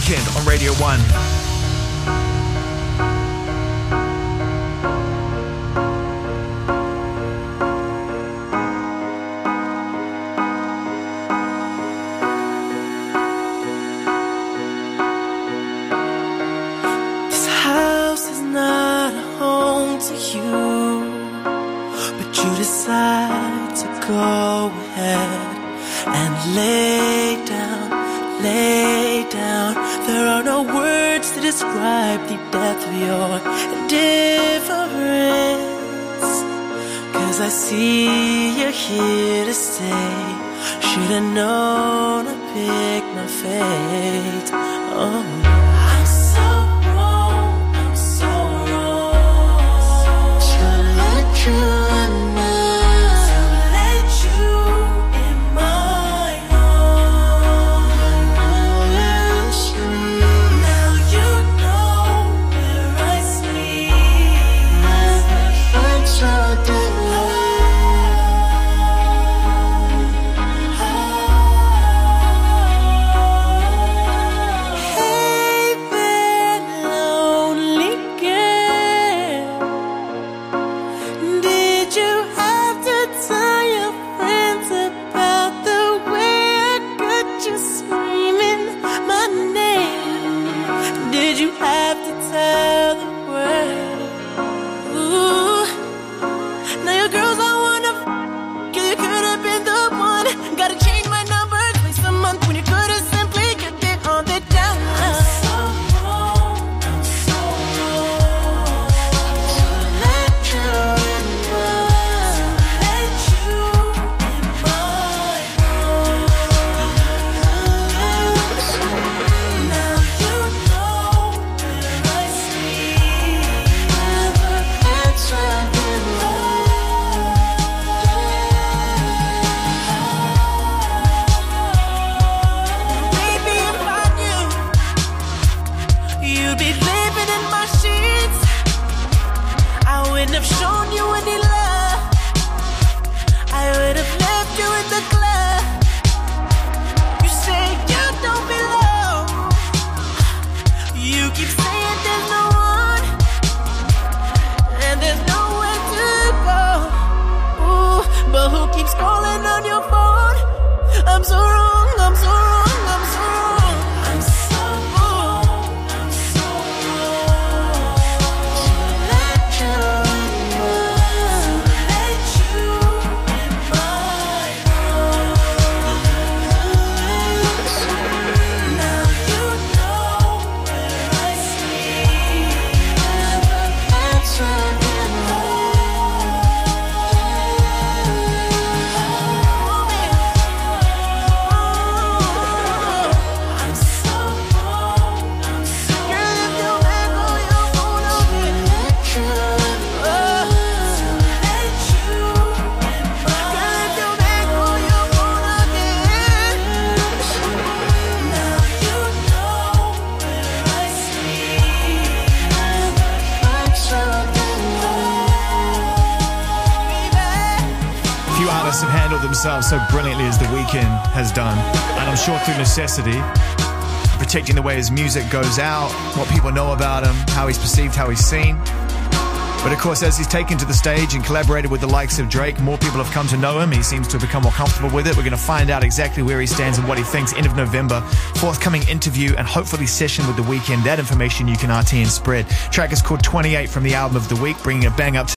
Weekend on Radio 1. I see you're here to stay. Should've known to pick my fate. Oh, I'm so wrong, I'm so wrong. To let you in mine, to let you in my arms. Now you know where I sleep. Never felt so good. Themselves so brilliantly as The Weeknd has done, and I'm sure through necessity, protecting the way his music goes out, what people know about him, how he's perceived, how he's seen. But of course, as he's taken to the stage and collaborated with the likes of Drake, more people have come to know him. He seems to have become more comfortable with it. We're going to find out exactly where he stands and what he thinks end of November. Forthcoming interview and hopefully session with The Weeknd. That information you can RT and spread. Track is called 28 from the album of the week, bringing it bang up to